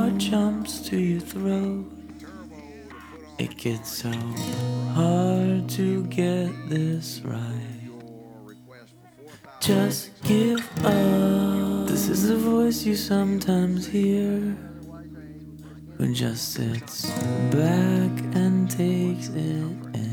heart jumps to your throat. It gets so hard to get this right. Just give up. This is the voice you sometimes hear, who just sits back and takes it in.